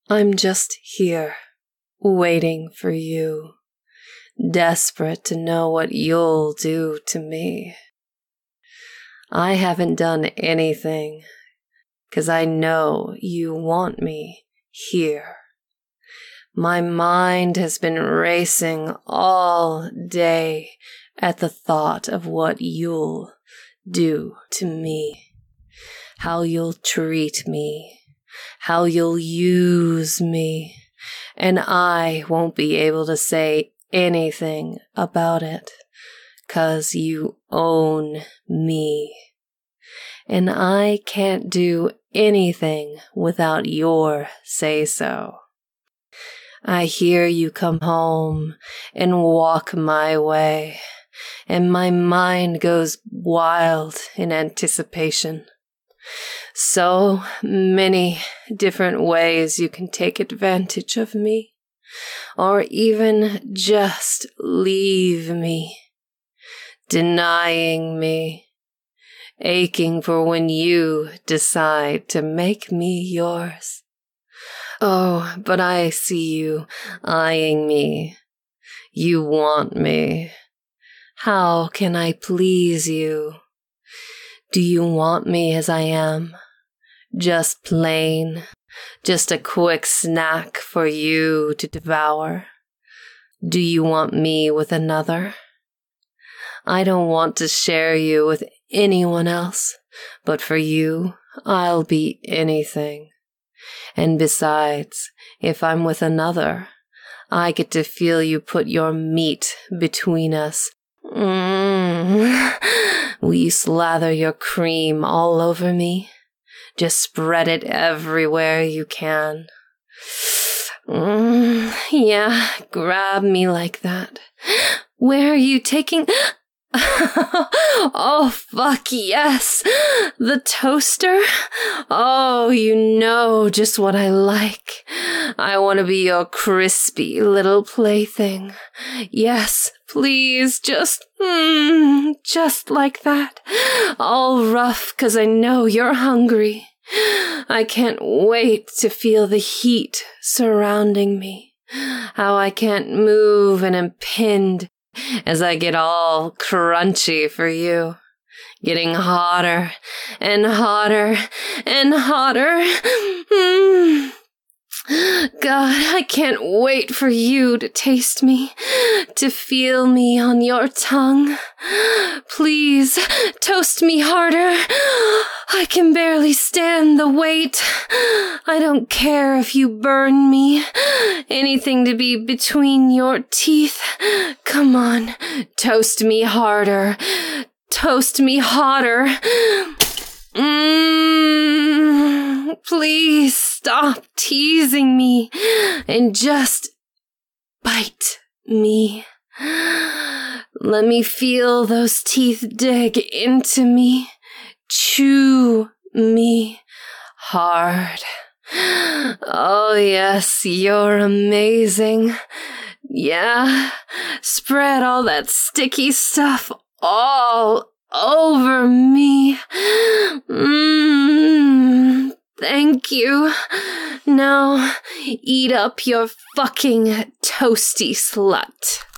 I'm just here, waiting for you, desperate to know what you'll do to me. I haven't done anything, 'cause I know you want me here. My mind has been racing all day at the thought of what you'll do to me, how you'll treat me, how you'll use me, and I won't be able to say anything about it, 'cause you own me. And I can't do anything without your say-so. I hear you come home and walk my way, and my mind goes wild in anticipation. So many different ways you can take advantage of me, or even just leave me, denying me, aching for when you decide to make me yours. Oh, but I see you eyeing me. You want me. How can I please you? Do you want me as I am? Just plain, just a quick snack for you to devour? Do you want me with another? I don't want to share you with anyone else, but for you, I'll be anything. And besides, if I'm with another, I get to feel you put your meat between us. Will you slather your cream all over me? Just spread it everywhere you can. Yeah, grab me like that. Where are you taking... Oh, fuck yes! The toaster? Oh, you know just what I like. I want to be your crispy little plaything. Yes, please, just like that. All rough 'cause I know you're hungry. I can't wait to feel the heat surrounding me. How I can't move and am pinned as I get all crunchy for you, getting hotter and hotter and hotter. God, I can't wait for you to taste me, to feel me on your tongue. Please, toast me harder. I can barely stand the weight. I don't care if you burn me. Anything to be between your teeth. Come on, toast me harder. Toast me hotter. Please stop teasing me and just bite me. Let me feel those teeth dig into me, chew me hard. Oh yes, you're amazing. Yeah, spread all that sticky stuff all over me. Thank you. Now, eat up your fucking toasty slut.